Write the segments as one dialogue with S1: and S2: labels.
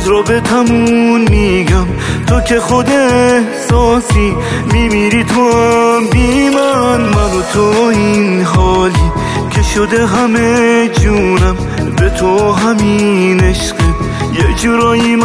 S1: راز رو به تموم میگم، تو که خود احساسی میمیری تو هم بی من و تو این حالی که شده همه جونم به تو همین عشقت یه جورایی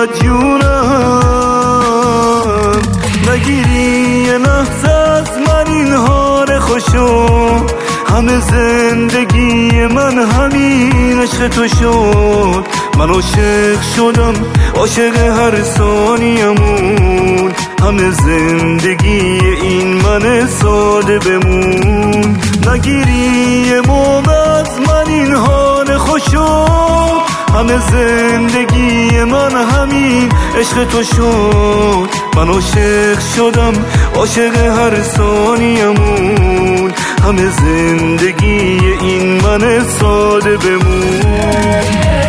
S1: مدیونم. نگیری یه لحظه از من این حال خوشو، همه زندگی من همین عشق تو شد. من عاشق شدم، عاشق هر ثانیه‌مون، همه زندگی این من ساده بمون. نگیری یه موقع از من این حال خوشو، همه زندگی من همین عشق تو شد. من عاشق شدم، عاشق هر ثانیه‌مون، همه زندگی این من ساده بمون.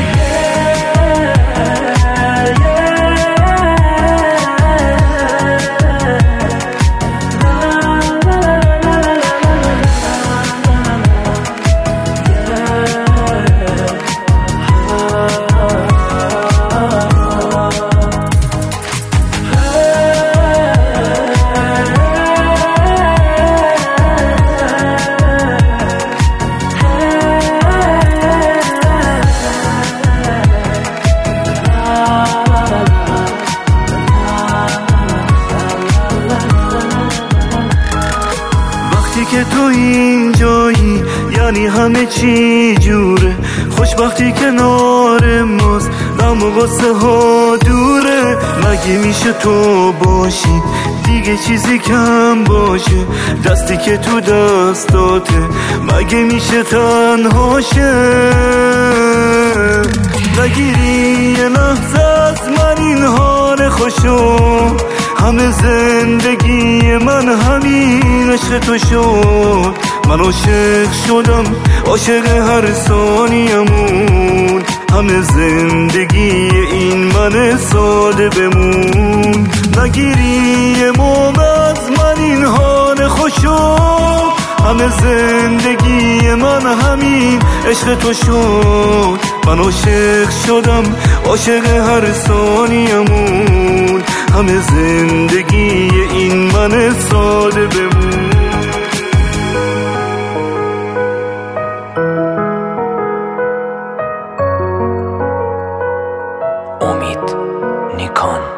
S1: که تو اینجایی یعنی همه چی جوره، خوشبختی کنار ماست، غم و غصه ها دوره. مگه میشه تو باشی دیگه چیزی کم باشه، دستی که تو دستاته مگه میشه تنها شه؟ نگیری یه لحظه از من این حال خوشو، همه زندگی من همین عشق تو شد. من عاشق شدم، عاشق هر ثانیه‌مون، همه زندگی این من ساده بمون. نگیری یه موقع از من این حال خوشو، همه زندگی من همین عشق تو شد. من عاشق شدم، عاشق هر ثانیه‌مون، همه زندگی این من ساده بمون.
S2: امید نیکان.